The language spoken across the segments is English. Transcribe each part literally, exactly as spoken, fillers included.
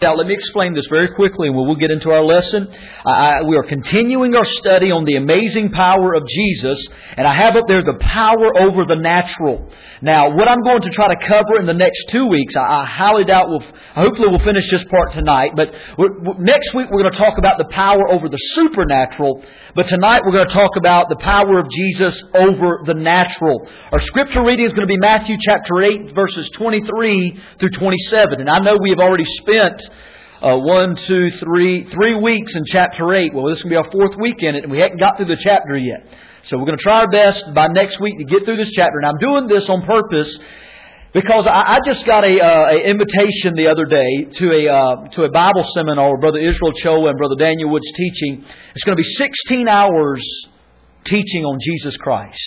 Now, let me explain this very quickly and we'll get into our lesson. I, we are continuing our study on the amazing power of Jesus, and I have up there the power over the natural. Now, what I'm going to try to cover in the next two weeks, I, I highly doubt we'll, hopefully we'll finish this part tonight, but we're, next week we're going to talk about the power over the supernatural, but tonight we're going to talk about the power of Jesus over the natural. Our scripture reading is going to be Matthew chapter eight, verses twenty-three through twenty-seven, and I know we have already spent Uh, one, two, three, three weeks in chapter eight. Well, this is going to be our fourth week in it, and we haven't got through the chapter yet. So we're going to try our best by next week to get through this chapter. And I'm doing this on purpose because I, I just got a, uh, a invitation the other day to a uh, to a Bible seminar where Brother Israel Choa and Brother Daniel Wood's teaching. It's going to be sixteen hours teaching on Jesus Christ.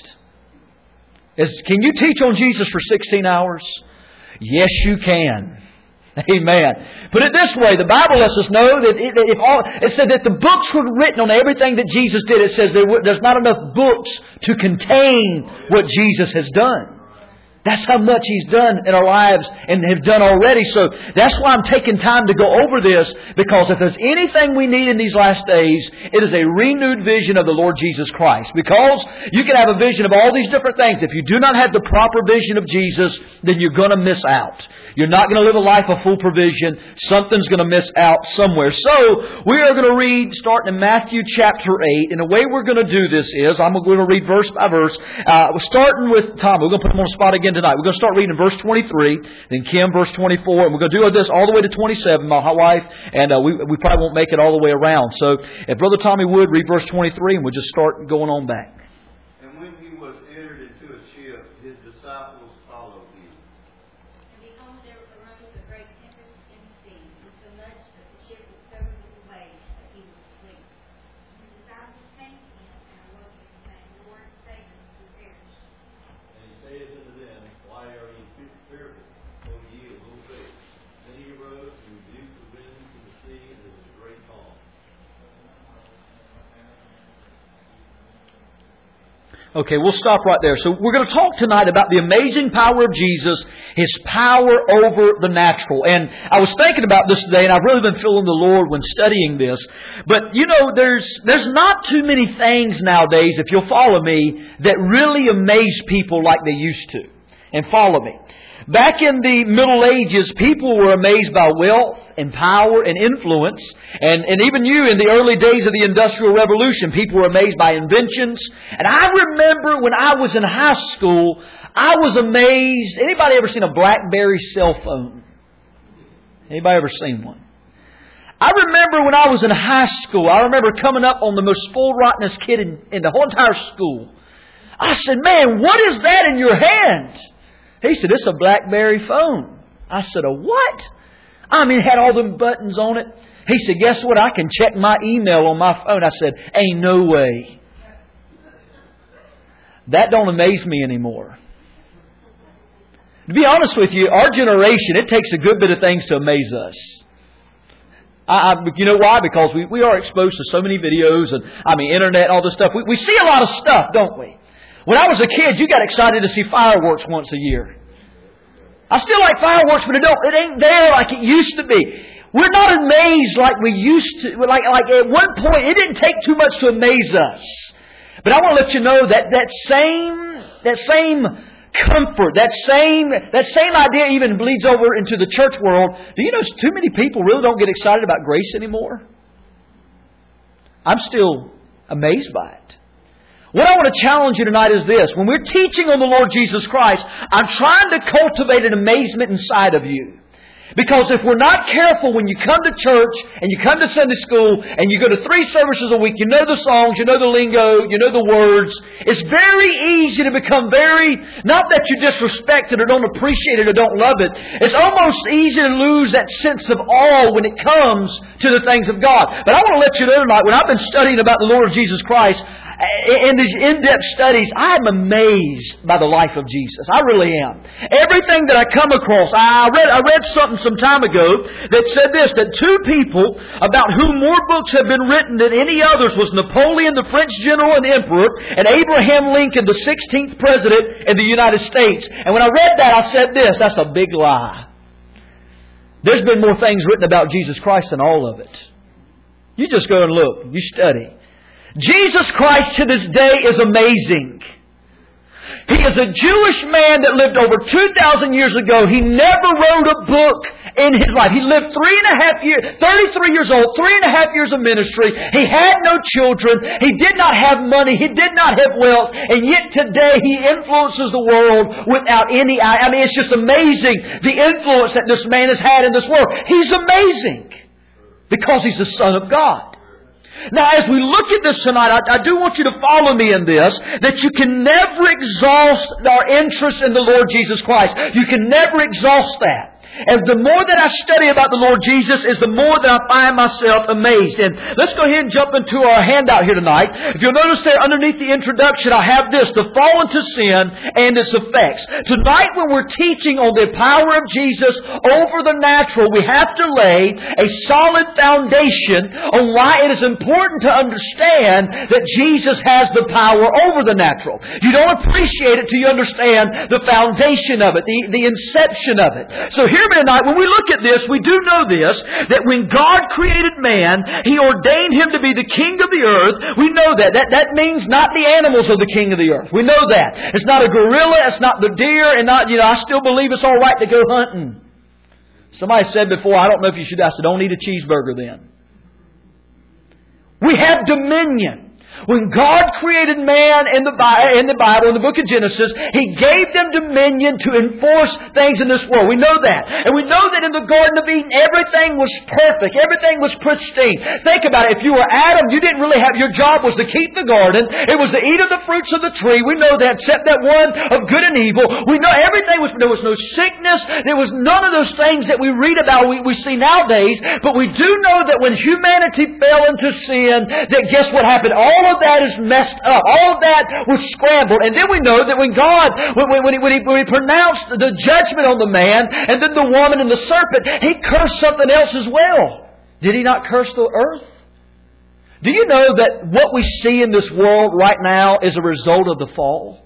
Is, can you teach on Jesus for sixteen hours? Yes, you can. Amen. Put it this way, the Bible lets us know that it, that if all, it said that the books were written on everything that Jesus did. It says there, there's not enough books to contain what Jesus has done. That's how much He's done in our lives and have done already. So that's why I'm taking time to go over this, because if there's anything we need in these last days, it is a renewed vision of the Lord Jesus Christ. Because you can have a vision of all these different things. If you do not have the proper vision of Jesus, then you're going to miss out. You're not going to live a life of full provision. Something's going to miss out somewhere. So we are going to read starting in Matthew chapter eight. And the way we're going to do this is, I'm going to read verse by verse. Uh, we're starting with Tom. We're going to put him on the spot again tonight. We're going to start reading verse twenty-three, then Kim verse twenty-four, and we're going to do this all the way to twenty-seven, my wife, and uh, we, we probably won't make it all the way around. So if Brother Tommy would read verse twenty-three, and we'll just start going on back. And when He was entered into a ship, His disciples followed Him. And behold, there arose a great tempest in the sea, insomuch that the ship was covered with the waves, that He was asleep. And His disciples came to Him and awoke Him, saying, Lord, save us, we perish. And He saith unto them, Why are ye fearful, O ye of little faith? Then He arose and rebuked the winds and the sea, and there was a great calm. Okay, we'll stop right there. So we're going to talk tonight about the amazing power of Jesus, His power over the natural. And I was thinking about this today, and I've really been feeling the Lord when studying this. But, you know, there's there's not too many things nowadays, if you'll follow me, that really amaze people like they used to. And follow me. Back in the Middle Ages, people were amazed by wealth and power and influence. And, and even you, in the early days of the Industrial Revolution, people were amazed by inventions. And I remember when I was in high school, I was amazed. Anybody ever seen a BlackBerry cell phone? Anybody ever seen one? I remember when I was in high school, I remember coming up on the most spoiled, rottenest kid in, in the whole entire school. I said, man, what is that in your hand? He said, it's a BlackBerry phone. I said, a what? I mean, it had all them buttons on it. He said, guess what? I can check my email on my phone. I said, ain't no way. That don't amaze me anymore. To be honest with you, our generation, it takes a good bit of things to amaze us. I, I, you know why? Because we, we are exposed to so many videos and, I mean, internet, all this stuff. We, we see a lot of stuff, don't we? When I was a kid, you got excited to see fireworks once a year. I still like fireworks, but it don't, it ain't there like it used to be. We're not amazed like we used to. Like, like at one point, it didn't take too much to amaze us. But I want to let you know that that same, that same comfort, that same, that same idea even bleeds over into the church world. Do you know too many people really don't get excited about grace anymore? I'm still amazed by it. What I want to challenge you tonight is this. When we're teaching on the Lord Jesus Christ, I'm trying to cultivate an amazement inside of you. Because if we're not careful when you come to church and you come to Sunday school and you go to three services a week, you know the songs, you know the lingo, you know the words, it's very easy to become very, not that you disrespect it or don't appreciate it or don't love it, it's almost easy to lose that sense of awe when it comes to the things of God. But I want to let you know tonight, when I've been studying about the Lord Jesus Christ, in these in-depth studies, I'm amazed by the life of Jesus. I really am. Everything that I come across, I read I read something some time ago that said this, that two people about whom more books have been written than any others was Napoleon, the French general and emperor, and Abraham Lincoln, the sixteenth president in the United States. And when I read that, I said this, that's a big lie. There's been more things written about Jesus Christ than all of it. You just go and look. You study. Jesus Christ to this day is amazing. He is a Jewish man that lived over two thousand years ago. He never wrote a book in his life. He lived three and a half years, thirty-three years old, three and a half years of ministry. He had no children. He did not have money. He did not have wealth. And yet today He influences the world without any... I mean, it's just amazing the influence that this man has had in this world. He's amazing because He's the Son of God. Now, as we look at this tonight, I, I do want you to follow me in this, that you can never exhaust our interest in the Lord Jesus Christ. You can never exhaust that. And the more that I study about the Lord Jesus is the more that I find myself amazed. And let's go ahead and jump into our handout here tonight. If you'll notice there underneath the introduction, I have this, the fall into sin and its effects. Tonight when we're teaching on the power of Jesus over the natural, we have to lay a solid foundation on why it is important to understand that Jesus has the power over the natural. You don't appreciate it till you understand the foundation of it, the, the inception of it. So here tonight, when we look at this, we do know this, that when God created man, He ordained him to be the king of the earth. We know that. That, that means not the animals are the king of the earth. We know that. It's not a gorilla, it's not the deer, and not, you know, I still believe it's all right to go hunting. Somebody said before, I don't know if you should, I said, don't eat a cheeseburger then. We have dominion. When God created man in the Bible, in the Bible, in the book of Genesis, He gave them dominion to enforce things in this world. We know that. And we know that in the Garden of Eden, everything was perfect. Everything was pristine. Think about it. If you were Adam, you didn't really have, your job was to keep the garden. It was to eat of the fruits of the tree. We know that, except that one of good and evil. We know everything was, there was no sickness. There was none of those things that we read about, we, we see nowadays. But we do know that when humanity fell into sin, that guess what happened? All All of that is messed up. All of that was scrambled. And then we know that when God, when, when, he, when, he, when He pronounced the judgment on the man, and then the woman and the serpent, He cursed something else as well. Did He not curse the earth? Do you know that what we see in this world right now is a result of the fall?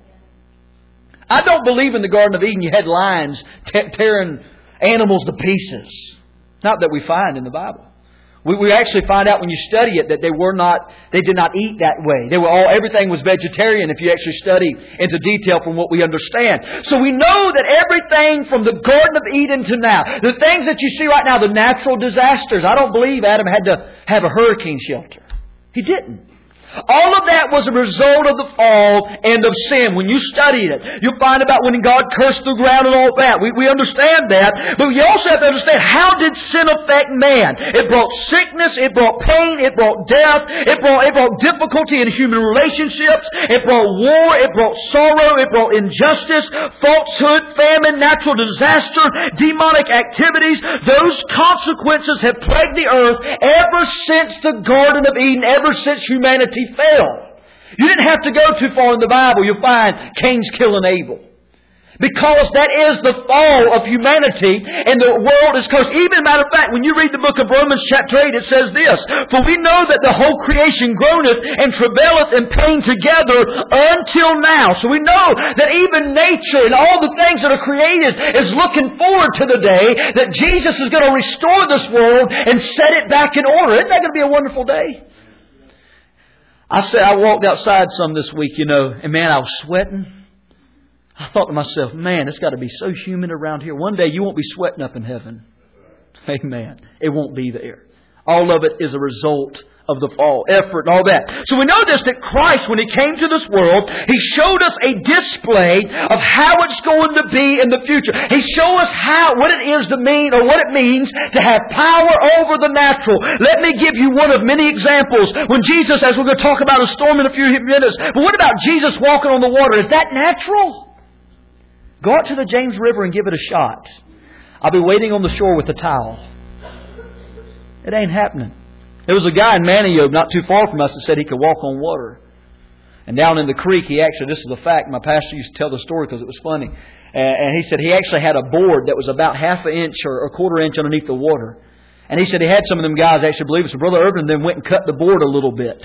I don't believe in the Garden of Eden you had lions te- tearing animals to pieces. Not that we find in the Bible. We, we actually find out when you study it that they were not, they did not eat that way. They were all, everything was vegetarian if you actually study into detail from what we understand. So we know that everything from the Garden of Eden to now, the things that you see right now, the natural disasters, I don't believe Adam had to have a hurricane shelter. He didn't. All of that was a result of the fall and of sin. When you study it, you'll find about when God cursed the ground and all that. We, we understand that. But you also have to understand, how did sin affect man? It brought sickness. It brought pain. It brought death. It brought, it brought difficulty in human relationships. It brought war. It brought sorrow. It brought injustice, falsehood, famine, natural disaster, demonic activities. Those consequences have plagued the earth ever since the Garden of Eden, ever since humanity fell. You didn't have to go too far in the Bible. You'll find Cain's killing Abel. Because that is the fall of humanity and the world is cursed. Even, matter of fact, when you read the book of Romans chapter eight, it says this, for we know that the whole creation groaneth and travaileth in pain together until now. So we know that even nature and all the things that are created is looking forward to the day that Jesus is going to restore this world and set it back in order. Isn't that going to be a wonderful day? I said, I walked outside some this week, you know, and man, I was sweating. I thought to myself, man, it's got to be so humid around here. One day you won't be sweating up in heaven. Amen. It won't be there. All of it is a result of the fall, effort and all that. So we know this, that Christ, when He came to this world, He showed us a display of how it's going to be in the future. He showed us how, what it is to mean, or what it means to have power over the natural. Let me give you one of many examples. When Jesus, as we're going to talk about a storm in a few minutes, but what about Jesus walking on the water? Is that natural? Go out to the James River and give it a shot. I'll be waiting on the shore with a towel. It ain't happening. There was a guy in Manioc, not too far from us, that said he could walk on water. And down in the creek, he actually, this is a fact, my pastor used to tell the story because it was funny. And he said he actually had a board that was about half an inch or a quarter inch underneath the water. And he said he had some of them guys actually believe it. So Brother Irvin then went and cut the board a little bit.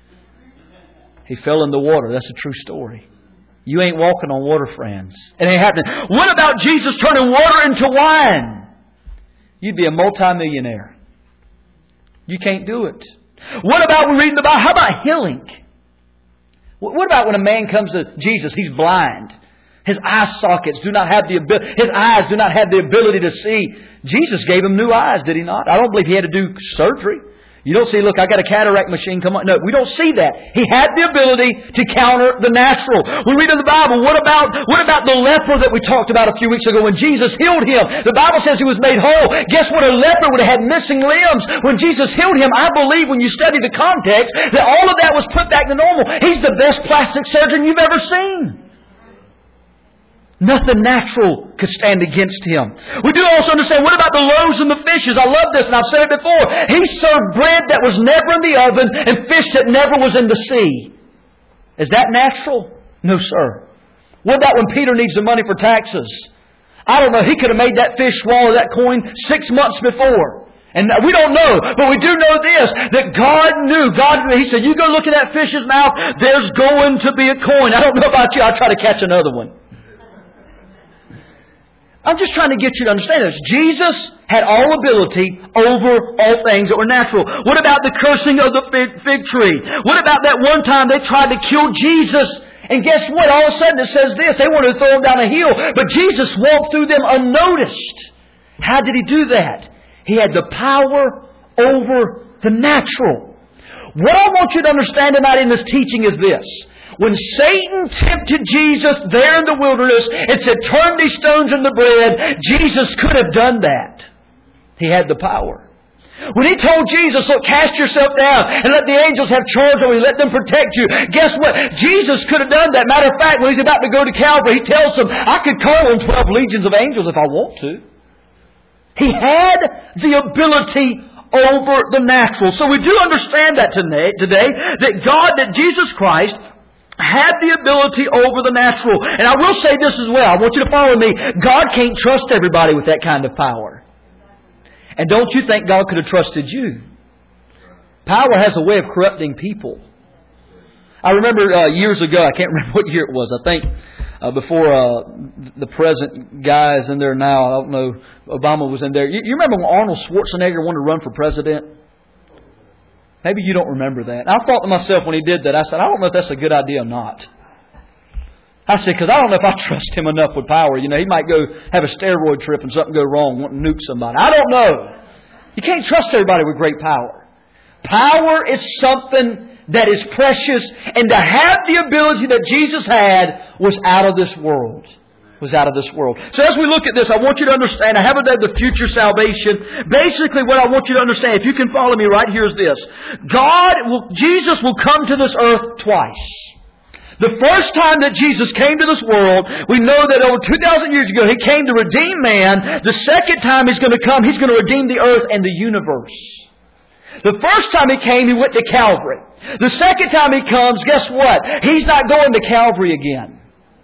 He fell in the water. That's a true story. You ain't walking on water, friends. It ain't happening. What about Jesus turning water into wine? You'd be a multimillionaire. You can't do it. What about we read in the Bible? How about healing? What about when a man comes to Jesus, he's blind. His eye sockets do not have the ability, his eyes do not have the ability to see. Jesus gave him new eyes, did He not? I don't believe He had to do surgery. You don't see, look, I got a cataract machine, come on. No, we don't see that. He had the ability to counter the natural. We read in the Bible, what about, what about the leper that we talked about a few weeks ago when Jesus healed him? The Bible says he was made whole. Guess what? A leper would have had missing limbs. When Jesus healed him, I believe when you study the context, that all of that was put back to normal. He's the best plastic surgeon you've ever seen. Nothing natural could stand against Him. We do also understand, what about the loaves and the fishes? I love this, and I've said it before. He served bread that was never in the oven and fish that never was in the sea. Is that natural? No, sir. What about when Peter needs the money for taxes? I don't know. He could have made that fish swallow that coin six months before. And we don't know, but we do know this, that God knew. God, He said, you go look at that fish's mouth, there's going to be a coin. I don't know about you, I'll try to catch another one. I'm just trying to get you to understand this. Jesus had all ability over all things that were natural. What about the cursing of the fig, fig tree? What about that one time they tried to kill Jesus? And guess what? All of a sudden it says this. They wanted to throw Him down a hill. But Jesus walked through them unnoticed. How did He do that? He had the power over the natural. What I want you to understand tonight in this teaching is this. When Satan tempted Jesus there in the wilderness and said, turn these stones into bread, Jesus could have done that. He had the power. When He told Jesus, look, cast yourself down and let the angels have charge over you, let them protect you. Guess what? Jesus could have done that. Matter of fact, when He's about to go to Calvary, He tells them, I could call on twelve legions of angels if I want to. He had the ability over the natural. So we do understand that today, today that God, that Jesus Christ, had the ability over the natural. And I will say this as well. I want you to follow me. God can't trust everybody with that kind of power. And don't you think God could have trusted you? Power has a way of corrupting people. I remember uh, years ago, I can't remember what year it was. I think uh, before uh, the present guy is in there now. I don't know. Obama was in there. You, you remember when Arnold Schwarzenegger wanted to run for president? Maybe you don't remember that. I thought to myself when he did that, I said, I don't know if that's a good idea or not. I said, because I don't know if I trust him enough with power. You know, he might go have a steroid trip and something go wrong, want to nuke somebody. I don't know. You can't trust everybody with great power. Power is something that is precious. And to have the ability that Jesus had was out of this world. Was out of this world. So as we look at this, I want you to understand, I haven't done the future salvation. Basically what I want you to understand, if you can follow me right here, is this. God, will, Jesus will come to this earth twice. The first time that Jesus came to this world, we know that over two thousand years ago, He came to redeem man. The second time He's going to come, He's going to redeem the earth and the universe. The first time He came, He went to Calvary. The second time He comes, guess what? He's not going to Calvary again.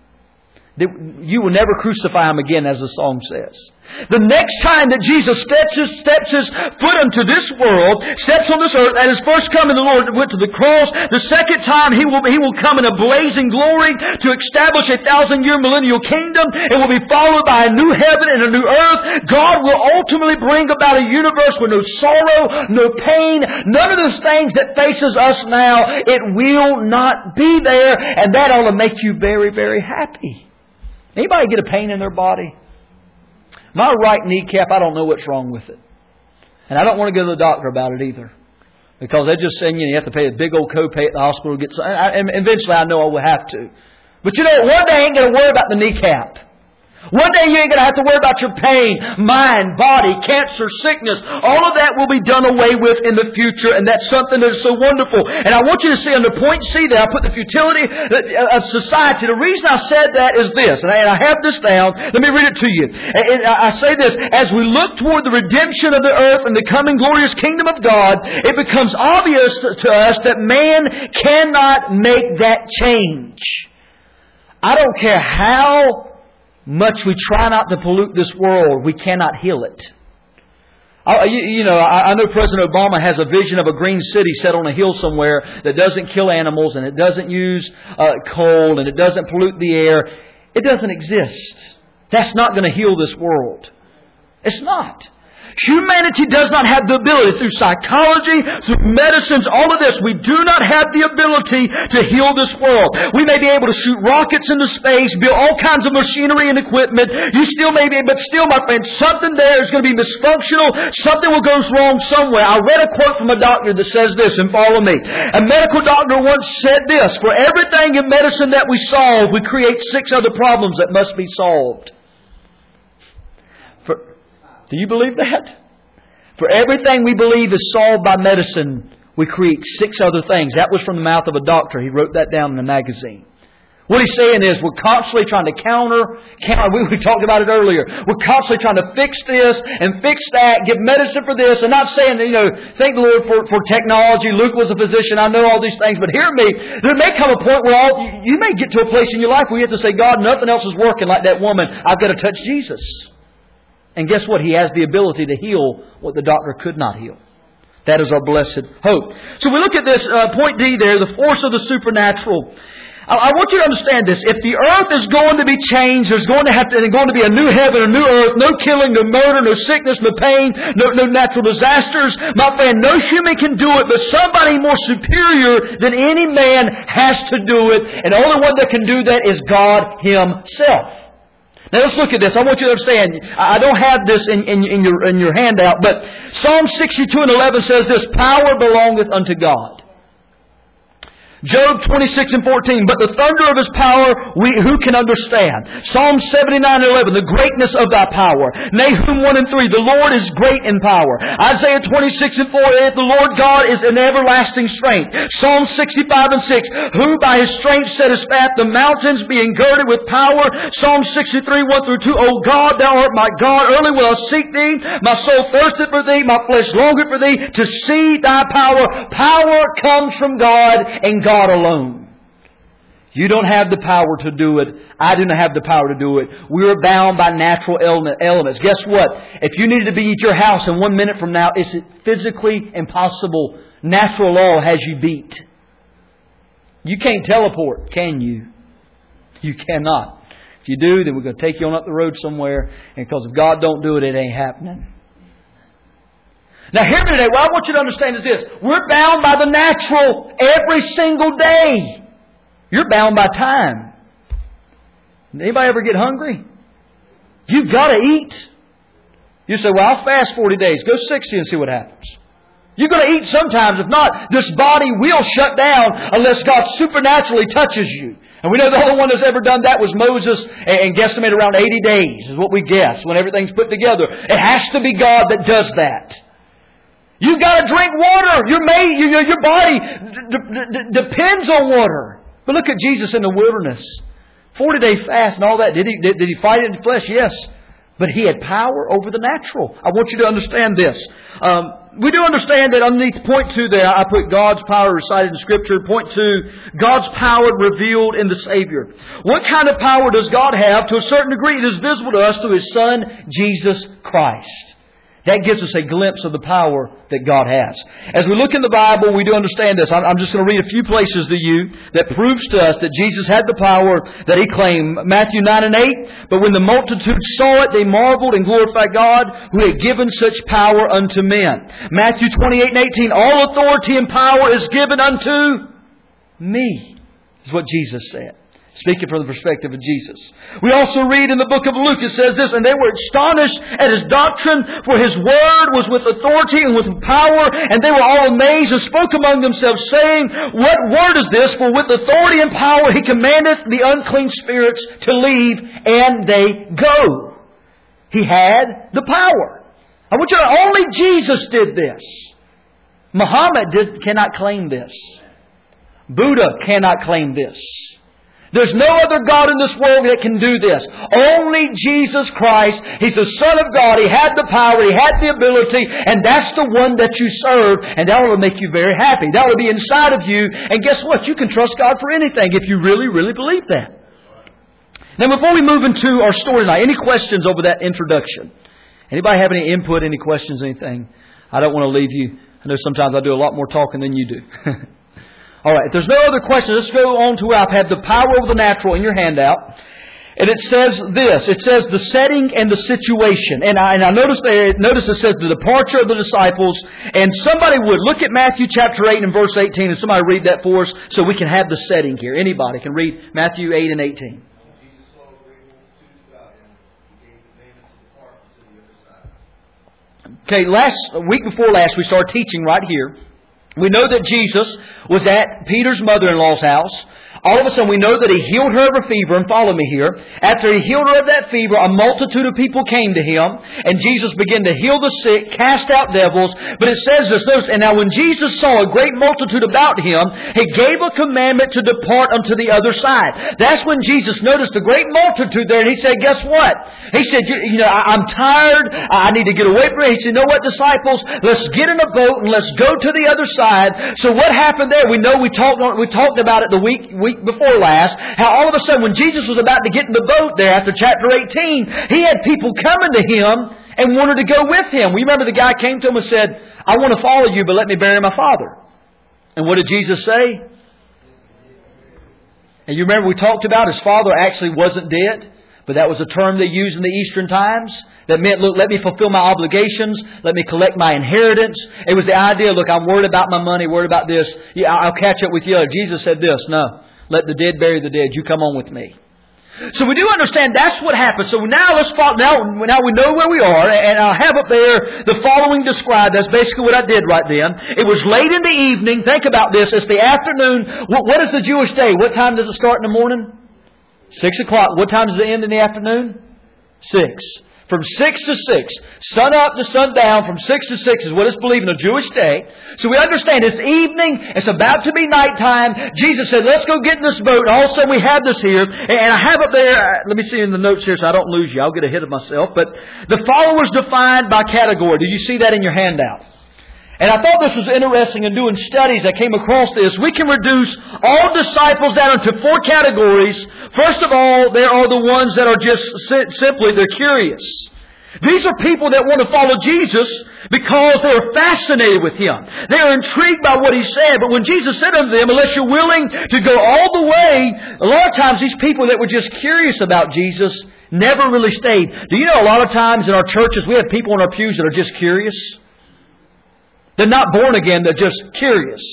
You will never crucify Him again, as the song says. The next time that Jesus steps his, steps his foot into this world, steps on this earth, at His first coming, the Lord went to the cross. The second time, He will, he will come in a blazing glory to establish a thousand-year millennial kingdom. It will be followed by a new heaven and a new earth. God will ultimately bring about a universe with no sorrow, no pain, none of those things that faces us now. It will not be there, and that ought to make you very, very happy. Anybody get a pain in their body? My right kneecap, I don't know what's wrong with it. And I don't want to go to the doctor about it either. Because they're just saying, you know, you have to pay a big old copay at the hospital to get some. And eventually I know I will have to. But you know, one day I ain't going to worry about the kneecap. One day you ain't going to have to worry about your pain, mind, body, cancer, sickness. All of that will be done away with in the future. And that's something that is so wonderful. And I want you to see under point C there, I put the futility of society. The reason I said that is this. And I have this down. Let me read it to you. I say this. As we look toward the redemption of the earth and the coming glorious kingdom of God, it becomes obvious to us that man cannot make that change. I don't care how much we try not to pollute this world, we cannot heal it. I, you, you know, I, I know President Obama has a vision of a green city set on a hill somewhere that doesn't kill animals and it doesn't use uh, coal and it doesn't pollute the air. It doesn't exist. That's not going to heal this world. It's not. Humanity does not have the ability, through psychology, through medicines, all of this, we do not have the ability to heal this world. We may be able to shoot rockets into space, build all kinds of machinery and equipment. You still may be, but still, my friend, something there is going to be misfunctional. Something will go wrong somewhere. I read a quote from a doctor that says this, and follow me. A medical doctor once said this: for everything in medicine that we solve, we create six other problems that must be solved. For, do you believe that? For everything we believe is solved by medicine, we create six other things. That was from the mouth of a doctor. He wrote that down in a magazine. What he's saying is we're constantly trying to counter, counter we, we talked about it earlier. We're constantly trying to fix this and fix that, give medicine for this, and not saying, you know, thank the Lord for, for technology. Luke was a physician. I know all these things, but hear me. There may come a point where all, you may get to a place in your life where you have to say, God, nothing else is working like that woman. I've got to touch Jesus. And guess what? He has the ability to heal what the doctor could not heal. That is our blessed hope. So we look at this, uh, point D there, the force of the supernatural. I want you to understand this. If the earth is going to be changed, there's going to have to, there's going to be a new heaven, a new earth, no killing, no murder, no sickness, no pain, no, no natural disasters. My friend, no human can do it, but somebody more superior than any man has to do it. And the only one that can do that is God Himself. Now let's look at this. I want you to understand. I don't have this in, in, in your in your handout, but Psalm sixty-two and eleven says this: power belongeth unto God. Job twenty-six and fourteen, but the thunder of His power, we who can understand? Psalm seventy-nine and eleven, the greatness of Thy power. Nahum one and three, the Lord is great in power. Isaiah twenty-six and four, the Lord God is an everlasting strength. Psalm sixty-five and six, who by His strength set His path, the mountains being girded with power. Psalm sixty-three, one through two, O God, Thou art my God, early will I seek Thee. My soul thirsteth for Thee, my flesh longeth for Thee, to see Thy power. Power comes from God, and God God alone. You don't have the power to do it. I do not have the power to do it. We are bound by natural elements. Guess what? If you needed to be at your house in one minute from now, it's physically impossible. Natural law has you beat. You can't teleport, can you? You cannot. If you do, then we're going to take you on up the road somewhere. And because if God don't do it, it ain't happening. Now hear me today. What I want you to understand is this. We're bound by the natural every single day. You're bound by time. Anybody ever get hungry? You've got to eat. You say, well, I'll fast forty days. Go sixty and see what happens. You're going to eat sometimes. If not, this body will shut down unless God supernaturally touches you. And we know the only one that's ever done that was Moses, and guesstimate around eighty days is what we guess when everything's put together. It has to be God that does that. You've got to drink water. Your, made, your, your body d- d- depends on water. But look at Jesus in the wilderness. forty-day fast and all that. Did he, did, did he fight it in the flesh? Yes. But He had power over the natural. I want you to understand this. Um, we do understand that underneath point two there, I put God's power recited in Scripture. Point two, God's power revealed in the Savior. What kind of power does God have? To a certain degree, it is visible to us through His Son, Jesus Christ. That gives us a glimpse of the power that God has. As we look in the Bible, we do understand this. I'm just going to read a few places to you that proves to us that Jesus had the power that He claimed. Matthew nine and eight, but when the multitude saw it, they marveled and glorified God who had given such power unto men. Matthew twenty-eight and eighteen, all authority and power is given unto me, is what Jesus said. Speaking from the perspective of Jesus. We also read in the book of Luke, it says this, and they were astonished at His doctrine, for His word was with authority and with power, and they were all amazed and spoke among themselves, saying, what word is this? For with authority and power He commandeth the unclean spirits to leave, and they go. He had the power. I want you to know, only Jesus did this. Muhammad did, cannot claim this. Buddha cannot claim this. There's no other God in this world that can do this. Only Jesus Christ. He's the Son of God. He had the power. He had the ability. And that's the one that you serve. And that will make you very happy. That will be inside of you. And guess what? You can trust God for anything if you really, really believe that. Now before we move into our story tonight, any questions over that introduction? Anybody have any input, any questions, anything? I don't want to leave you. I know sometimes I do a lot more talking than you do. All right, if there's no other questions, let's go on to where I've had the power over the natural in your handout. And it says this. It says the setting and the situation. And I, and I notice there, notice it says the departure of the disciples. And somebody would look at Matthew chapter eight and verse eighteen, and somebody read that for us so we can have the setting here. Anybody can read Matthew eight and eighteen. Jesus saw a great multitude about him. He gave commandment to depart to the other side. Okay, last a week before last we started teaching right here. We know that Jesus was at Peter's mother-in-law's house. All of a sudden we know that He healed her of a fever, and follow me here. After He healed her of that fever, a multitude of people came to Him, and Jesus began to heal the sick, cast out devils. But it says this, and now when Jesus saw a great multitude about Him, He gave a commandment to depart unto the other side. That's when Jesus noticed a great multitude there, and He said, guess what? He said, you, you know, I, I'm tired, I need to get away from it. He said, you know what, disciples, let's get in a boat and let's go to the other side. So what happened there? We know we talked, we talked about it the week, week before last, how all of a sudden when Jesus was about to get in the boat there after chapter eighteen, He had people coming to Him and wanted to go with Him. We remember the guy came to Him and said, I want to follow you, but let me bury my father. And what did Jesus say? And you remember we talked about His father actually wasn't dead, but that was a term they used in the Eastern times. That meant, look, let me fulfill my obligations. Let me collect my inheritance. It was the idea, look, I'm worried about my money, worried about this. Yeah, I'll catch up with you. Jesus said this, no. Let the dead bury the dead. You come on with me. So we do understand that's what happened. So now let's follow, now, now we know where we are, and I have up there the following described. That's basically what I did right then. It was late in the evening. Think about this. It's the afternoon. What, what is the Jewish day? What time does it start in the morning? Six o'clock. What time does it end in the afternoon? Six. From six to six. Sun up to sun down. From six to six is what is believed in a Jewish day. So we understand it's evening. It's about to be nighttime. Jesus said, let's go get in this boat. And all of a sudden we have this here. And I have up there, let me see in the notes here so I don't lose you. I'll get ahead of myself. But the followers defined by category. Did you see that in your handout? And I thought this was interesting in doing studies. I came across this. We can reduce all disciples down into four categories. First of all, there are the ones that are just simply, they're curious. These are people that want to follow Jesus because they're fascinated with Him. They are intrigued by what He said. But when Jesus said unto them, unless you're willing to go all the way, a lot of times these people that were just curious about Jesus never really stayed. Do you know a lot of times in our churches we have people in our pews that are just curious? They're not born again, they're just curious.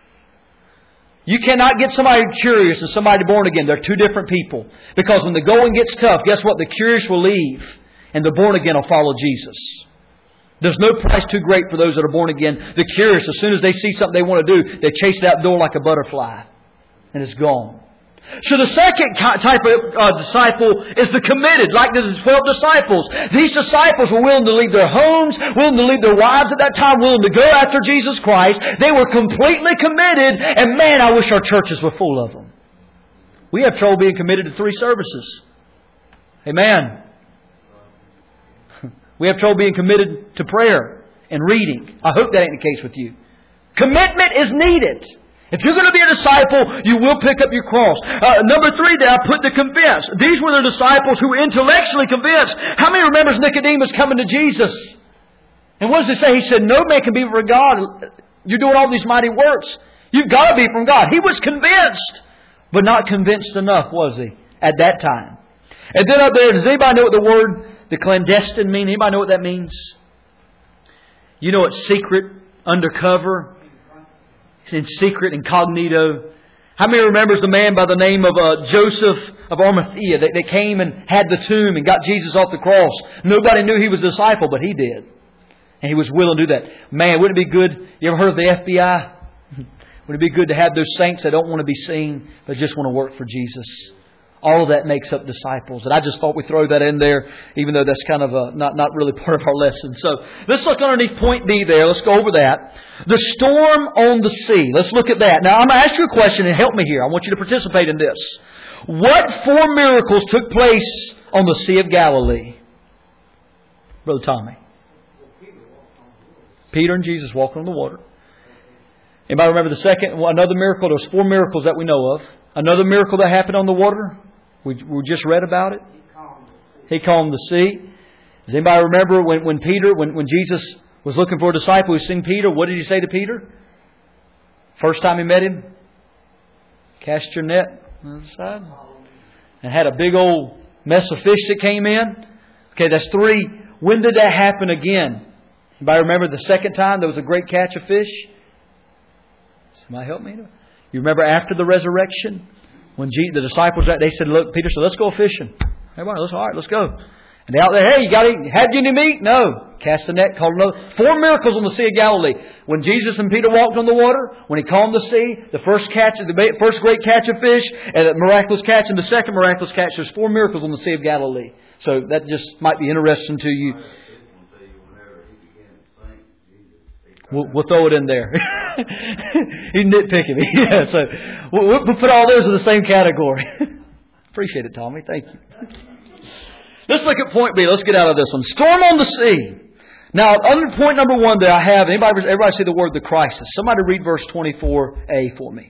You cannot get somebody curious and somebody born again. They're two different people. Because when the going gets tough, guess what? The curious will leave and the born again will follow Jesus. There's no price too great for those that are born again. The curious, as soon as they see something they want to do, they chase it out the door like a butterfly. And it's gone. So the second type of uh, disciple is the committed, like the twelve disciples. These disciples were willing to leave their homes, willing to leave their wives at that time, willing to go after Jesus Christ. They were completely committed, and man, I wish our churches were full of them. We have trouble being committed to three services. Amen. We have trouble being committed to prayer and reading. I hope that ain't the case with you. Commitment is needed. If you're going to be a disciple, you will pick up your cross. Uh, number three there, I put the convinced. These were the disciples who were intellectually convinced. How many remembers Nicodemus coming to Jesus? And what does it say? He said, no man can be from God. You're doing all these mighty works. You've got to be from God. He was convinced, but not convinced enough, was he? At that time. And then up there, does anybody know what the word, the clandestine mean? Anybody know what that means? You know it's secret, undercover, in secret, incognito. How many remembers the man by the name of uh, Joseph of Arimathea? They, they came and had the tomb and got Jesus off the cross. Nobody knew he was a disciple, but he did. And he was willing to do that. Man, wouldn't it be good? You ever heard of the F B I? Would it be good to have those saints that don't want to be seen, but just want to work for Jesus? All of that makes up disciples. And I just thought we'd throw that in there, even though that's kind of a, not, not really part of our lesson. So let's look underneath point B there. Let's go over that. The storm on the sea. Let's look at that. Now I'm going to ask you a question and help me here. I want you to participate in this. What four miracles took place on the Sea of Galilee? Brother Tommy. Peter and Jesus walking on the water. Anybody remember the second? Well, another miracle. There's four miracles that we know of. Another miracle that happened on the water. We, we just read about it. He calmed the sea. Does anybody remember when, when Peter, when, when Jesus was looking for a disciple, he seen Peter? What did he say to Peter? First time he met him? Cast your net on the side. And had a big old mess of fish that came in. Okay, that's three. When did that happen again? Anybody remember the second time there was a great catch of fish? Somebody help me? You remember after the resurrection? When the disciples, they said, look, Peter said, let's go fishing. Everybody, let's, all right, let's go. And they out there, hey, you got any, had you any meat? No. Cast the net, called another. Four miracles on the Sea of Galilee. When Jesus and Peter walked on the water, when He calmed the sea, the first catch, the first great catch of fish, and the miraculous catch, and the second miraculous catch. There's four miracles on the Sea of Galilee. So that just might be interesting to you. We'll, we'll throw it in there. He's nitpicking me. Yeah, so we'll, we'll put all those in the same category. Appreciate it, Tommy. Thank you. Let's look at point B. Let's get out of this one. Storm on the sea. Now, under point number one that I have, anybody, everybody see the word the crisis. Somebody read verse twenty-four A for me.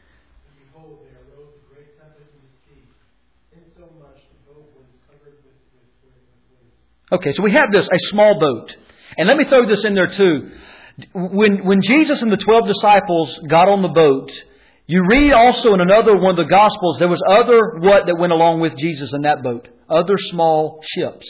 And behold, there arose a great tempest in the sea, insomuch the boat was covered with, with, with waves. Okay, so we have this, a small boat. And let me throw this in there too. When, when Jesus and the twelve disciples got on the boat, you read also in another one of the Gospels, there was other what that went along with Jesus in that boat. Other small ships.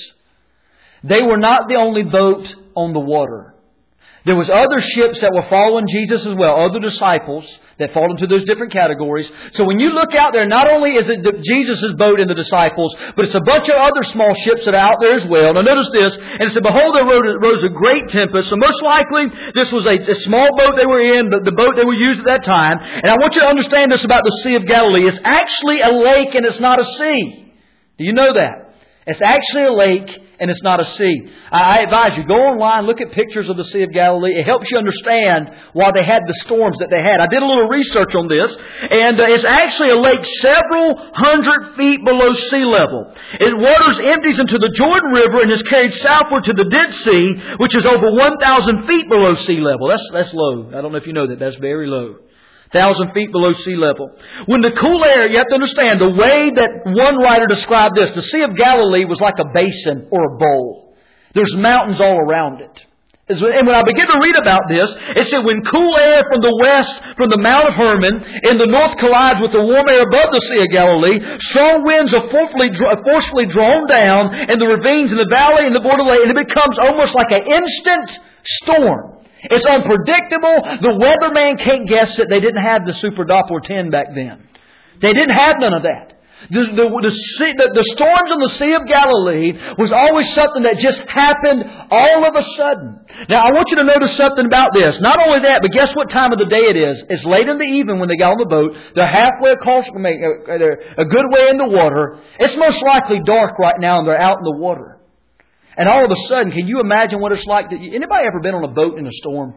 They were not the only boat on the water. There was other ships that were following Jesus as well. Other disciples that fall into those different categories. So when you look out there, not only is it Jesus' boat and the disciples, but it's a bunch of other small ships that are out there as well. Now notice this. And it said, behold, there rose a great tempest. So most likely, this was a, a small boat they were in, the, the boat they were used at that time. And I want you to understand this about the Sea of Galilee. It's actually a lake and it's not a sea. Do you know that? It's actually a lake and it's not a sea. I advise you, go online, look at pictures of the Sea of Galilee. It helps you understand why they had the storms that they had. I did a little research on this, and uh, it's actually a lake several hundred feet below sea level. It waters empties into the Jordan River and is carried southward to the Dead Sea, which is over one thousand feet below sea level. That's, that's low. I don't know if you know that. That's very low. Thousand feet below sea level. When the cool air, you have to understand, the way that one writer described this, the Sea of Galilee was like a basin or a bowl. There's mountains all around it. And when I began to read about this, it said when cool air from the west, from the Mount of Hermon, in the north collides with the warm air above the Sea of Galilee, strong winds are forcefully, forcefully drawn down in the ravines in the valley and the border lake, and it becomes almost like an instant storm. It's unpredictable. The weatherman can't guess it. They didn't have the Super Doppler ten back then. They didn't have none of that. The, the, the, sea, the, the storms on the Sea of Galilee was always something that just happened all of a sudden. Now, I want you to notice something about this. Not only that, but guess what time of the day it is? It's late in the evening when they got on the boat. They're halfway across, they're a good way in the water. It's most likely dark right now and they're out in the water. And all of a sudden, can you imagine what it's like? To, anybody ever been on a boat in a storm?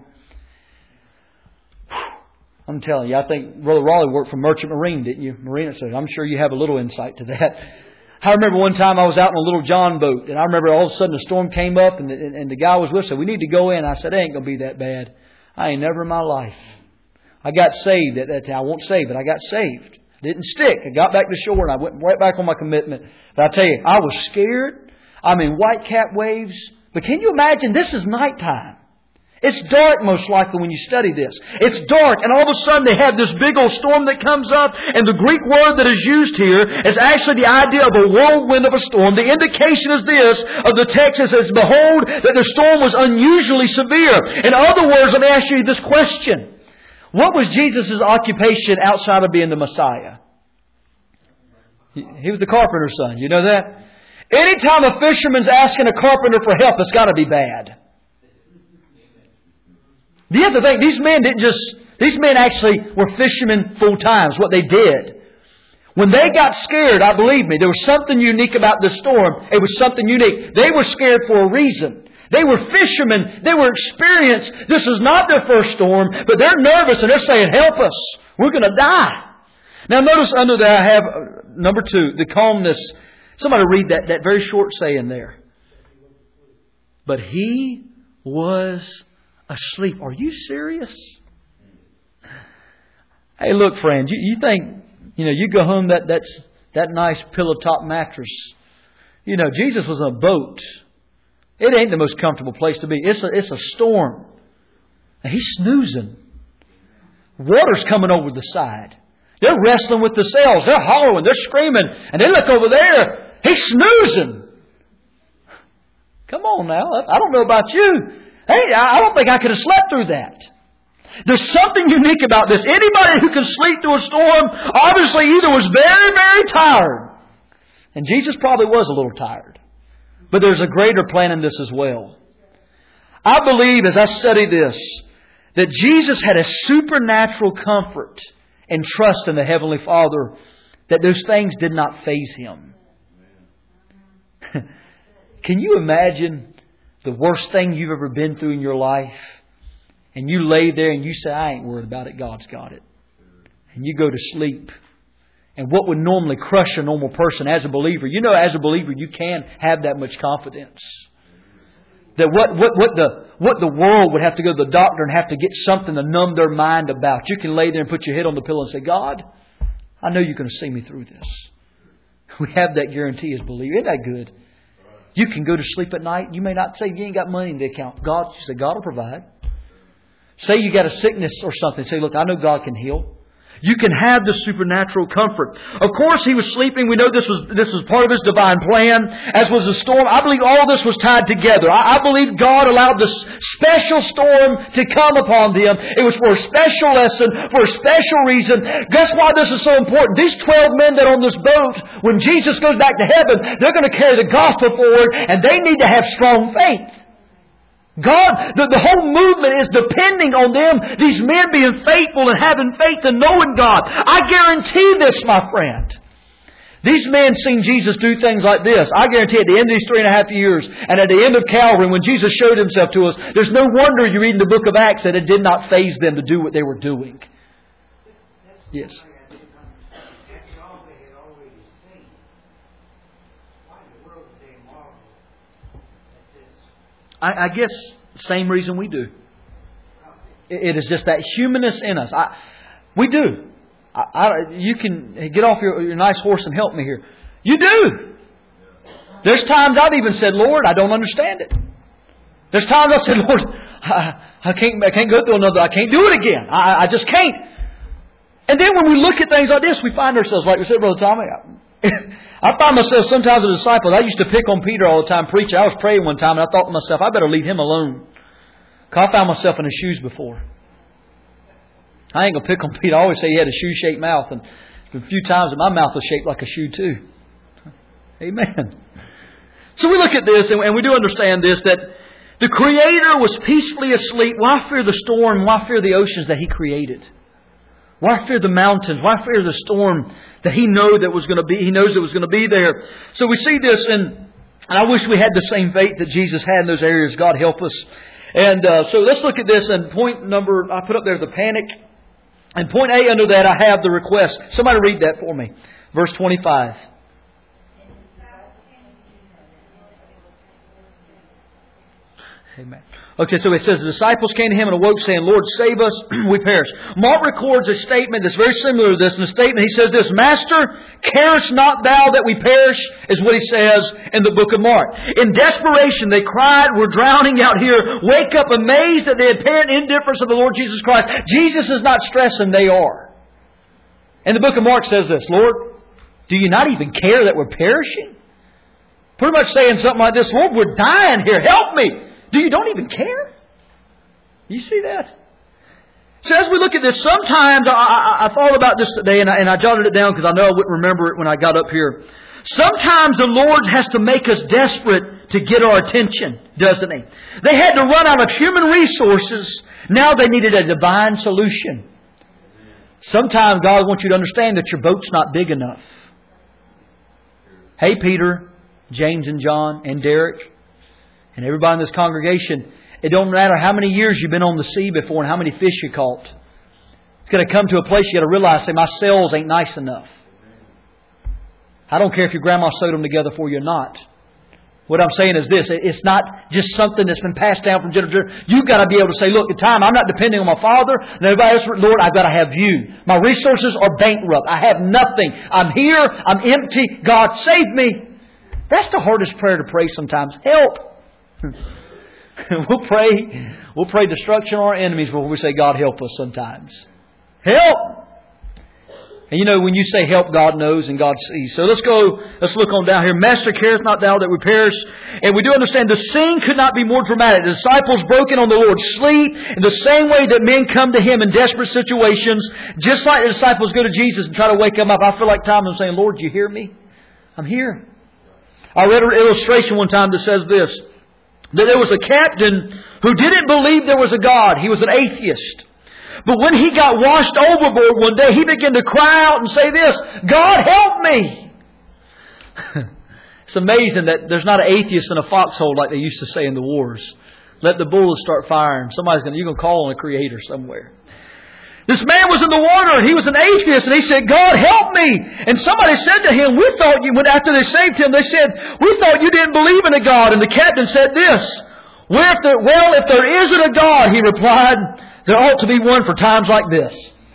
I'm telling you, I think Brother Raleigh worked for Merchant Marine, didn't you? Marine, so I'm sure you have a little insight to that. I remember one time I was out in a little John boat, and I remember all of a sudden a storm came up, and the, and the guy was with us, said, we need to go in. I said, it ain't going to be that bad. I ain't never in my life. I got saved at that time. I won't say, but I got saved. Didn't stick. I got back to shore, and I went right back on my commitment. But I tell you, I was scared. I mean, white cap waves. But can you imagine? This is nighttime. It's dark most likely when you study this. It's dark and all of a sudden they have this big old storm that comes up. And the Greek word that is used here is actually the idea of a whirlwind of a storm. The indication is this of the text. It says, behold, that the storm was unusually severe. In other words, let me ask you this question. What was Jesus' occupation outside of being the Messiah? He was the carpenter's son. You know that? Anytime a fisherman's asking a carpenter for help, it's got to be bad. Do you have to think, these men didn't just, these men actually were fishermen full time, is what they did. When they got scared, I believe me, there was something unique about this storm. It was something unique. They were scared for a reason. They were fishermen. They were experienced. This is not their first storm, but they're nervous and they're saying, help us. We're going to die. Now notice under there I have number two, the calmness. Somebody read that, that very short saying there. But he was asleep. Are you serious? Hey, look, friend, you, you think, you know, you go home, that that's that nice pillow top mattress. You know, Jesus was on a boat. It ain't the most comfortable place to be. It's a, it's a storm. And he's snoozing. Water's coming over the side. They're wrestling with the sails. They're hollering. They're screaming. And they look over there. He's snoozing. Come on now. I don't know about you. Hey, I don't think I could have slept through that. There's something unique about this. Anybody who can sleep through a storm obviously either was very, very tired. And Jesus probably was a little tired. But there's a greater plan in this as well. I believe as I study this that Jesus had a supernatural comfort and trust in the Heavenly Father that those things did not faze Him. Can you imagine the worst thing you've ever been through in your life? And you lay there and you say, I ain't worried about it. God's got it. And you go to sleep. And what would normally crush a normal person as a believer, you know, as a believer, you can have that much confidence. That what, what, what the what the world would have to go to the doctor and have to get something to numb their mind about. You can lay there and put your head on the pillow and say, God, I know you're going to see me through this. We have that guarantee as believers. Isn't that good? You can go to sleep at night. You may not say you ain't got money in the account. God, you say, God will provide. Say you got a sickness or something. Say, look, I know God can heal. You can have the supernatural comfort. Of course, He was sleeping. We know this was this was part of His divine plan, as was the storm. I believe all this was tied together. I, I believe God allowed this special storm to come upon them. It was for a special lesson, for a special reason. Guess why this is so important? These twelve men that are on this boat, when Jesus goes back to heaven, they're going to carry the gospel forward, and they need to have strong faith. God, the, the whole movement is depending on them, these men being faithful and having faith and knowing God. I guarantee this, my friend. These men seen Jesus do things like this. I guarantee at the end of these three and a half years and at the end of Calvary, when Jesus showed Himself to us, there's no wonder you read in the book of Acts that it did not faze them to do what they were doing. Yes. I, I guess same reason we do. It, it is just that humanness in us. I, we do. I, I, you can get off your, your nice horse and help me here. You do. There's times I've even said, Lord, I don't understand it. There's times I said, Lord, I, I can't. I can't go through another. I can't do it again. I, I just can't. And then when we look at things like this, we find ourselves, like we said, Brother Tommy, I find myself sometimes a disciple. I used to pick on Peter all the time preaching. I was praying one time and I thought to myself, I better leave him alone. Because I found myself in his shoes before. I ain't going to pick on Peter. I always say he had a shoe-shaped mouth. And a few times that my mouth was shaped like a shoe too. Amen. So we look at this and we do understand this, that the Creator was peacefully asleep. Why fear the storm? Why fear the oceans that He created? Why fear the mountains? Why fear the storm that He know that was going to be? He knows it was going to be there. So we see this, and, and I wish we had the same faith that Jesus had in those areas. God help us. And uh, so let's look at this. And point number, I put up there the panic. And point A under that, I have the request. Somebody read that for me. Verse twenty-five. Amen. Okay, so it says, the disciples came to Him and awoke, saying, Lord, save us, we perish. Mark records a statement that's very similar to this. In the statement, he says this, Master, carest not Thou that we perish, is what He says in the book of Mark. In desperation, they cried, we're drowning out here. Wake up, amazed at the apparent indifference of the Lord Jesus Christ. Jesus is not stressing, they are. And the book of Mark says this, Lord, do you not even care that we're perishing? Pretty much saying something like this, Lord, we're dying here, help me. Do you don't even care? You see that? So as we look at this, sometimes I, I, I thought about this today and I, and I jotted it down because I know I wouldn't remember it when I got up here. Sometimes the Lord has to make us desperate to get our attention, doesn't He? They had to run out of human resources. Now they needed a divine solution. Sometimes God wants you to understand that your boat's not big enough. Hey, Peter, James and John and Derek, and everybody in this congregation, it don't matter how many years you've been on the sea before and how many fish you caught. It's going to come to a place you got to realize, say, my sails ain't nice enough. I don't care if your grandma sewed them together for you or not. What I'm saying is this, it's not just something that's been passed down from generation to generation. You've got to be able to say, look, at time I'm not depending on my father and everybody else. Lord, I've got to have You. My resources are bankrupt. I have nothing. I'm here. I'm empty. God, save me. That's the hardest prayer to pray sometimes. Help. We'll pray, we'll pray destruction on our enemies before we say, God, help us sometimes. Help! And you know, when you say help, God knows and God sees. So let's go, let's look on down here. Master, careth not thou that we perish? And we do understand the scene could not be more dramatic. The disciples broken on the Lord's sleep in the same way that men come to Him in desperate situations. Just like the disciples go to Jesus and try to wake Him up. I feel like Thomas saying, Lord, do you hear me? I'm here. I read an illustration one time that says this. That there was a captain who didn't believe there was a God. He was an atheist. But when he got washed overboard one day, he began to cry out and say this, God help me! It's amazing that there's not an atheist in a foxhole like they used to say in the wars. Let the bullets start firing. Somebody's going to, you're going to call on a creator somewhere. This man was in the water and he was an atheist and he said, God help me! And somebody said to him, we thought you, when after they saved him, they said, we thought you didn't believe in a God. And the captain said this, well, if there, well, if there isn't a God, he replied, there ought to be one for times like this.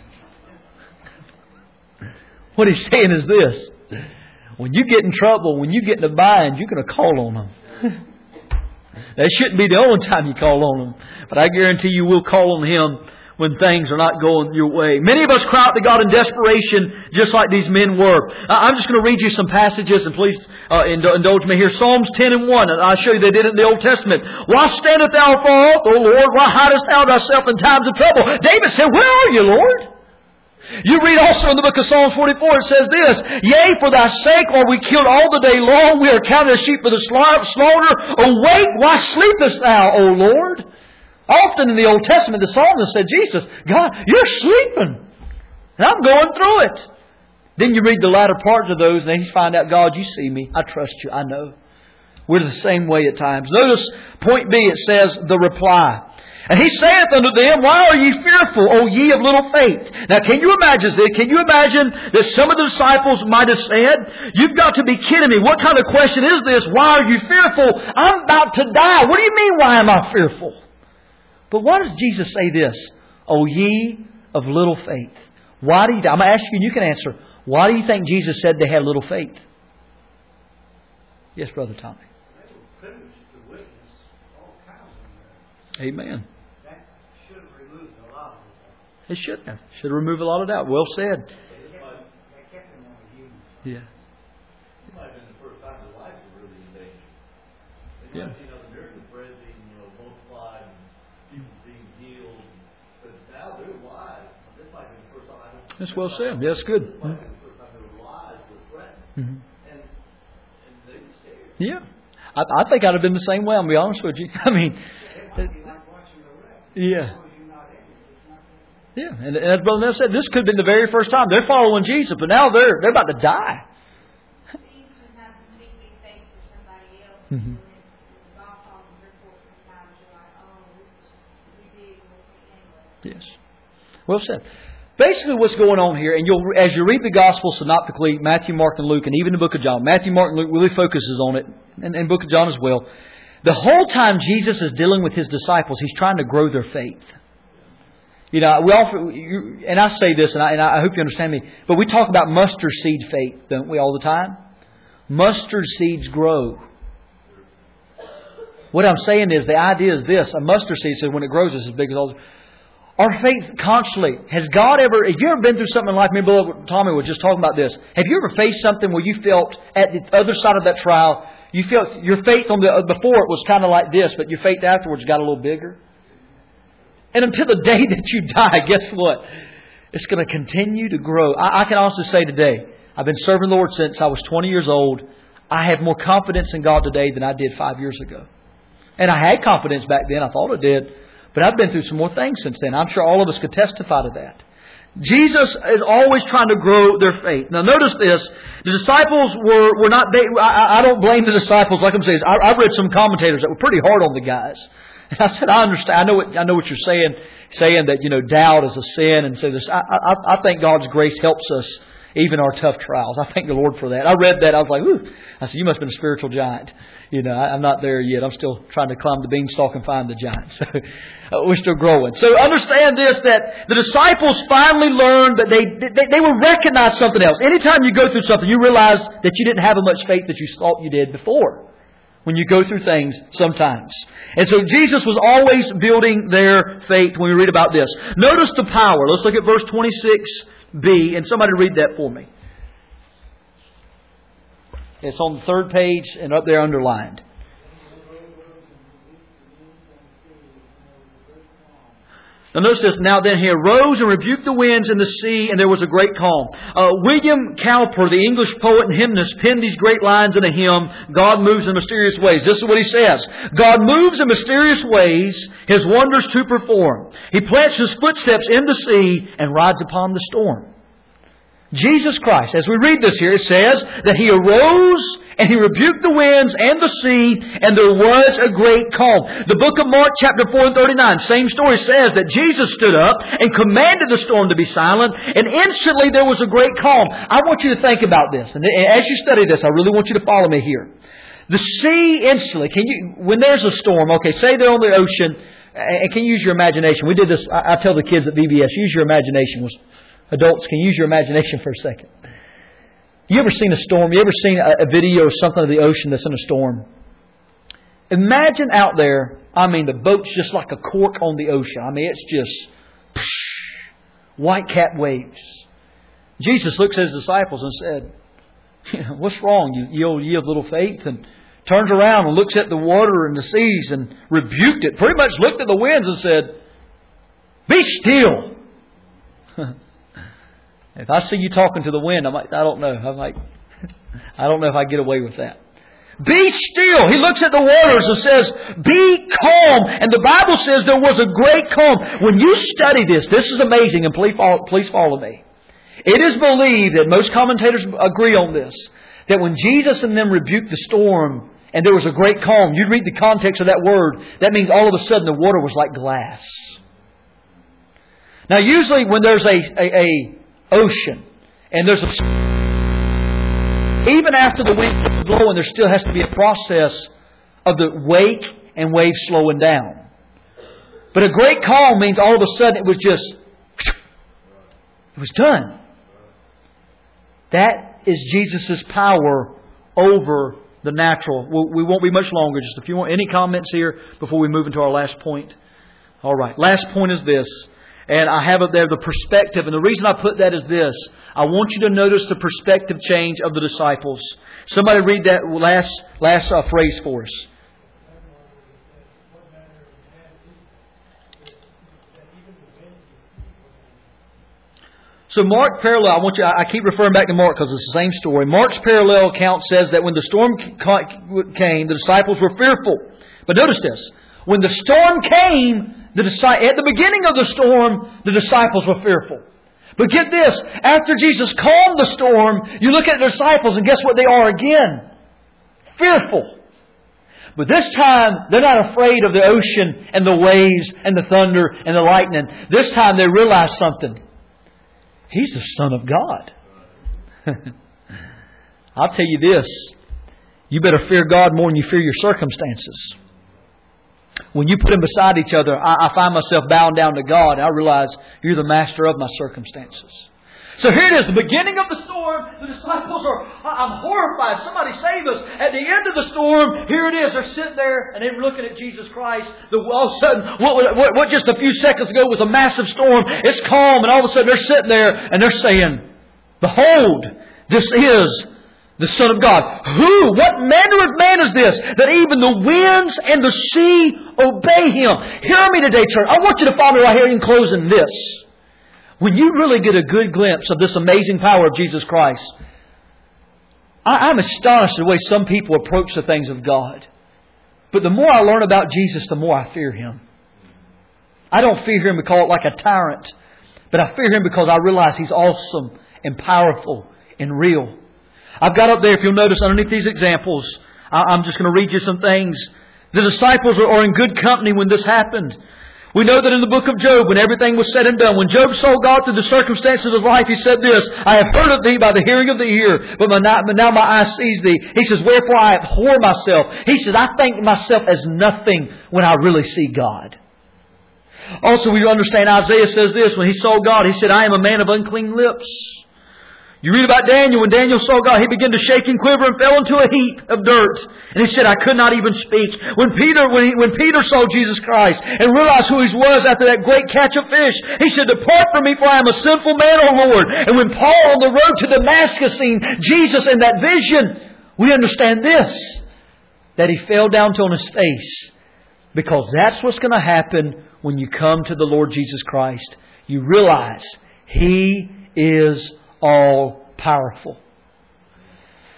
What he's saying is this. When you get in trouble, when you get in a bind, you're going to call on Him. That shouldn't be the only time you call on Him. But I guarantee you will call on Him when things are not going your way. Many of us cry out to God in desperation, just like these men were. I'm just going to read you some passages, and please uh, indulge me here. Psalms ten and one. I'll show you they did it in the Old Testament. Why standeth thou far off, O Lord? Why hidest thou thyself in times of trouble? David said, where are you, Lord? You read also in the book of Psalms forty-four, it says this, yea, for thy sake are we killed all the day long. We are counted as sheep for the slaughter. Awake, why sleepest thou, O Lord? Often in the Old Testament, the psalmist said, Jesus, God, you're sleeping. And I'm going through it. Then you read the latter parts of those, and then you find out, God, you see me. I trust you. I know. We're the same way at times. Notice point B, it says, the reply. And He saith unto them, why are ye fearful, O ye of little faith? Now, can you imagine this? Can you imagine that some of the disciples might have said, you've got to be kidding me. What kind of question is this? Why are you fearful? I'm about to die. What do you mean, why am I fearful? But why does Jesus say this? O ye of little faith. Why do you, I'm going to ask you and you can answer. Why do you think Jesus said they had little faith? Yes, Brother Tommy. They were privileged to witness all kinds of miracles. Amen. That should have removed a lot of it. It should have. Should have removed a lot of doubt. Well said. They kept, they kept them on human. Yeah. It might have been the first time their life was really in danger. They Yeah. might have seen other miracles, bread being, you know, multiplied and people being healed. But now their lives, this might be the first time I don't. That's well said. Yeah, that's good. This might be the first time their lives were threatened. Mm-hmm. And, and they were scared. Yeah. I, I think I'd have been the same way, I'll be honest with you. I mean, It might be like watching a wreck. yeah. As long as you're not in it, it's not going to Yeah. And, and as Brother Neil said, this could have been the very first time. They're following Jesus, but now they're they're about to die. You can have completely faith for somebody else. Mhm. And then God calls the report sometimes you're like, oh, this is we did what we anyway. Yes. Well said. Basically what's going on here, and you'll as you read the Gospel synoptically, Matthew, Mark, and Luke, and even the book of John, Matthew, Mark, and Luke really focuses on it, and, and book of John as well. The whole time Jesus is dealing with His disciples, He's trying to grow their faith. You know, we often, and I say this, and I, and I hope you understand me, but we talk about mustard seed faith, don't we, all the time? Mustard seeds grow. What I'm saying is, the idea is this, a mustard seed, so when it grows, it's as big as all. Our faith constantly. Has God ever, have you ever been through something in life? Me and Brother Tommy were just talking about this. Have you ever faced something where you felt at the other side of that trial, you felt your faith on the before it was kind of like this, but your faith afterwards got a little bigger? And until the day that you die, guess what? It's going to continue to grow. I, I can also say today, I've been serving the Lord since I was twenty years old. I have more confidence in God today than I did five years ago. And I had confidence back then. I thought I did. But I've been through some more things since then. I'm sure all of us could testify to that. Jesus is always trying to grow their faith. Now notice this. The disciples were, were not... They, I, I don't blame the disciples. Like I'm saying, I, I've read some commentators that were pretty hard on the guys. And I said, I understand. I know what, I know what you're saying. Saying that, you know, doubt is a sin. And so this, I, I, I think God's grace helps us even our tough trials. I thank the Lord for that. I read that. I was like, ooh. I said, you must have been a spiritual giant. You know, I, I'm not there yet. I'm still trying to climb the beanstalk and find the giant. So uh, we're still growing. So understand this, that the disciples finally learned that they, they, they will recognize something else. Anytime you go through something, you realize that you didn't have as much faith that you thought you did before. when you go through things sometimes. And so Jesus was always building their faith when we read about this. Notice the power. Let's look at verse twenty-six b, and somebody read that for me. It's on the third page and up there underlined. Now notice this. Now then he arose and rebuked the winds and the sea, and there was a great calm. Uh, William Cowper, the English poet and hymnist, penned these great lines in a hymn, God moves in mysterious ways. This is what he says. God moves in mysterious ways, His wonders to perform. He plants His footsteps in the sea and rides upon the storm. Jesus Christ, as we read this here, it says that He arose and He rebuked the winds and the sea, and there was a great calm. The book of Mark chapter four and thirty-nine, same story, says that Jesus stood up and commanded the storm to be silent, and instantly there was a great calm. I want you to think about this, and as you study this, I really want you to follow me here. The sea instantly, can you, when there's a storm, okay, say they're on the ocean, and can you use your imagination? We did this, I, I tell the kids at V B S, use your imagination. Adults, can you use your imagination for a second? You ever seen a storm? You ever seen a, a video or something of the ocean that's in a storm? Imagine out there, I mean, the boat's just like a cork on the ocean. I mean, it's just psh, white capped waves. Jesus looks at His disciples and said, what's wrong, you, you, you have little faith? And turns around and looks at the water and the seas and rebuked it. Pretty much looked at the winds and said, be still. If I see you talking to the wind, I might, I don't know. I'm like, I don't know if I get away with that. Be still. He looks at the waters and says, be calm. And the Bible says there was a great calm. When you study this, this is amazing, and please follow, please follow me. It is believed that most commentators agree on this, that when Jesus and them rebuked the storm and there was a great calm, you'd read the context of that word, that means all of a sudden the water was like glass. Now usually when there's a, a, a ocean and there's a, even after the wind is blowing, there still has to be a process of the wake and waves slowing down. But a great calm means all of a sudden it was just, it was done. That is Jesus' power over the natural. We won't be much longer. Just a few more. Any comments here before we move into our last point? All right. Last point is this. And I have up there the perspective. And the reason I put that is this. I want you to notice the perspective change of the disciples. Somebody read that last last uh, phrase for us. So Mark parallel, I want you. I keep referring back to Mark because it's the same story. Mark's parallel account says that when the storm came, the disciples were fearful. But notice this. When the storm came, the at the beginning of the storm, the disciples were fearful. But get this, after Jesus calmed the storm, you look at the disciples and guess what they are again? Fearful. But this time, they're not afraid of the ocean and the waves and the thunder and the lightning. This time they realize something. He's the Son of God. I'll tell you this. You better fear God more than you fear your circumstances. When you put them beside each other, I, I find myself bowing down to God. And I realize you're the master of my circumstances. So here it is, the beginning of the storm. The disciples are, I'm horrified. Somebody save us. At the end of the storm, here it is. They're sitting there and they're looking at Jesus Christ. The, all of a sudden, what, what, what just a few seconds ago was a massive storm. It's calm, and all of a sudden they're sitting there and they're saying, behold, this is the Son of God. Who? What manner of man is this, that even the winds and the sea obey Him? Hear me today, church. I want you to follow me right here in closing this. When you really get a good glimpse of this amazing power of Jesus Christ, I, I'm astonished at the way some people approach the things of God. But the more I learn about Jesus, the more I fear Him. I don't fear Him because like a tyrant, but I fear Him because I realize He's awesome and powerful and real. I've got up there, if you'll notice underneath these examples, I'm just going to read you some things. The disciples are in good company when this happened. We know that in the book of Job, when everything was said and done, when Job saw God through the circumstances of life, he said this, I have heard of thee by the hearing of the ear, but now my eye sees thee. He says, wherefore I abhor myself. He says, I think myself as nothing when I really see God. Also, we understand Isaiah says this, when he saw God, he said, I am a man of unclean lips. You read about Daniel. When Daniel saw God, he began to shake and quiver and fell into a heap of dirt. And he said, I could not even speak. When Peter, when, he, when Peter saw Jesus Christ and realized who He was after that great catch of fish, he said, depart from me, for I am a sinful man, O Lord. And when Paul on the road to Damascus seen Jesus in that vision, we understand this, that he fell down on his face. Because that's what's going to happen when you come to the Lord Jesus Christ. You realize He is all powerful.